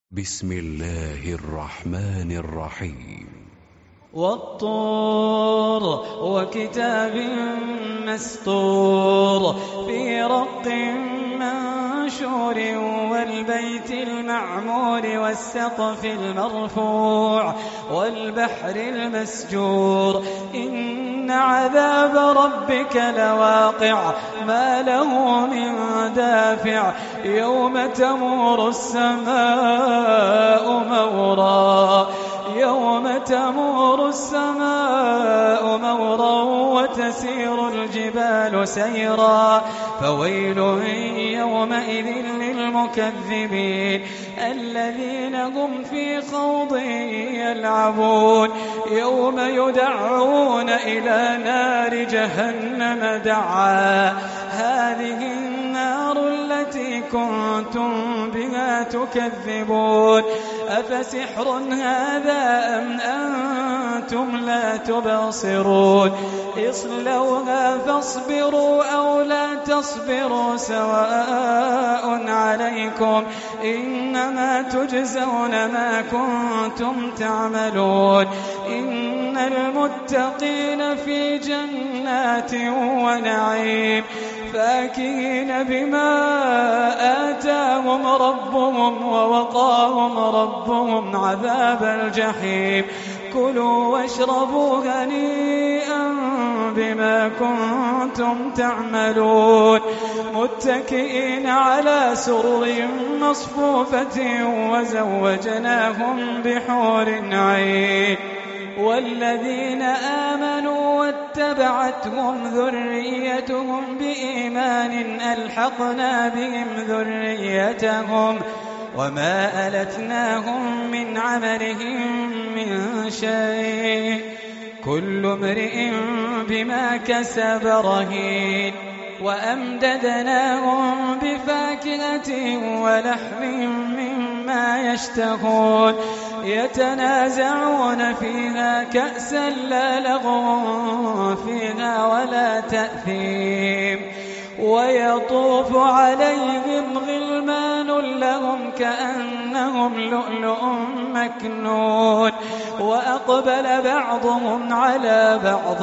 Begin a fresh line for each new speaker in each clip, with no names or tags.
بسم الله الرحمن الرحيم.
والطور وكتاب مسطور في رق منشور والبيت المعمور والسقف المرفوع والبحر المسجور إن عذاب ربك لواقع ما له من دافع يوم تمور السماء مورا وتسير الجبال سيرا فويل يومئذ للمكذبين الذين هم في خوض يلعبون يوم يدعون إلى نار جهنم دعا هذه النار التي كنتم بها تكذبون أفسحر هذا أم أنتم لا تبصرون اصلوها فاصبروا أو لا تصبروا سواء عليكم إنما تجزون ما كنتم تعملون إن المتقين في جنات ونعيم فاكهين بما آتاهم ربهم ووقاهم ربهم عذاب الجحيم كلوا واشربوا هنيئا بما كنتم تعملون متكئين على سرر مصفوفة وزوجناهم بحور عين والذين آمنوا واتبعتهم ذريتهم بإيمان ألحقنا بهم ذريتهم وما ألتناهم من عملهم من شيء كل امرئ بما كسب رهين وأمددناهم بفاكهة ولحم مما يشتهون يتنازعون فيها كأسا لا لغو فيها ولا تأثيم ويطوف عليهم غلمان لهم كأنهم لؤلؤ مكنون وأقبل بعضهم على بعض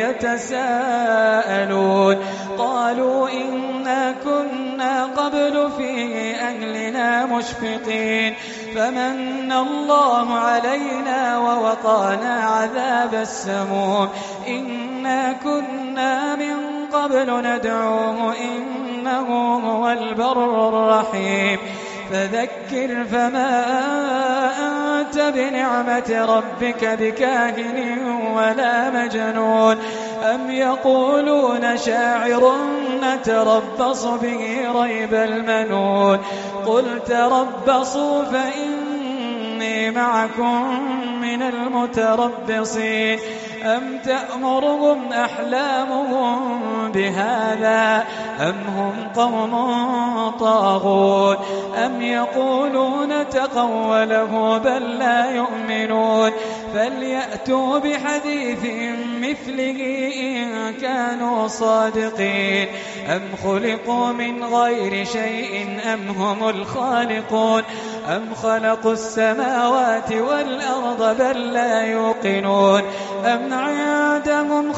يتساءلون قالوا إنا كنا قبل في أهلنا مشفقين فمن الله علينا ووقانا عذاب السموم إنا كنا من قبل ندعوه إنه هو البر الرحيم فذكر فما أنت بنعمة ربك بكاهن ولا مجنون أم يقولون شاعر نتربص به ريب المنون قل تربصوا فإني معكم من المتربصين أم تأمرهم أحلامهم بهذا أم هم قوم طاغون أم يقولون تقوله بل لا يؤمنون فليأتوا بحديث مثله إن كانوا صادقين أم خلقوا من غير شيء أم هم الخالقون أم خلقوا السماوات والأرض بل لا يوقنون أم عندهم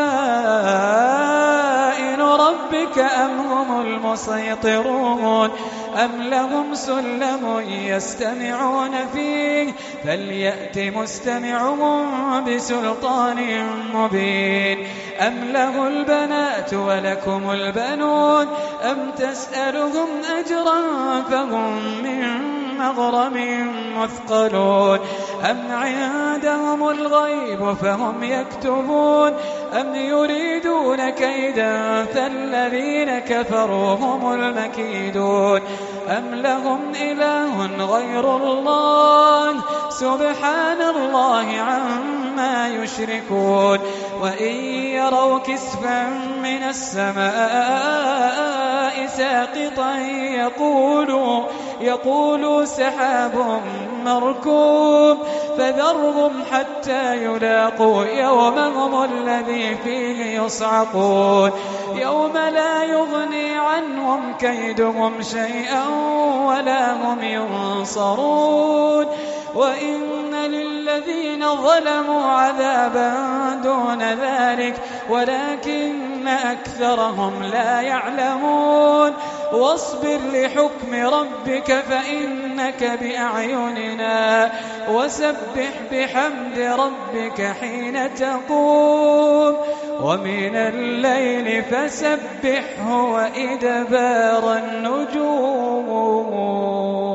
خزائن ربك أم هم المسيطرون أم لهم سلم يستمعون فيه فليأت مستمعهم بسلطان مبين أم له البنات ولكم البنون أم تسألهم أجرا فهم من مغرم مثقلون أم عندهم الغيب فهم يكتبون أم يريدون كيدا فالذين كفروا هم المكيدون أم لهم إله غير الله سبحان الله عما يشركون وإن يروا كسفا من السماء ساقطا يقولوا سحاب مركوب فذرهم حتى يلاقوا يومهم الذي فيه يصعقون يوم لا يغني عنهم كيدهم شيئا ولا هم ينصرون ينصرون وإن للذين ظلموا عذابا دون ذلك ولكن أكثرهم لا يعلمون واصبر لحكم ربك فإنك بأعيننا وسبح بحمد ربك حين تقوم ومن الليل فسبحه وإدبار النجوم.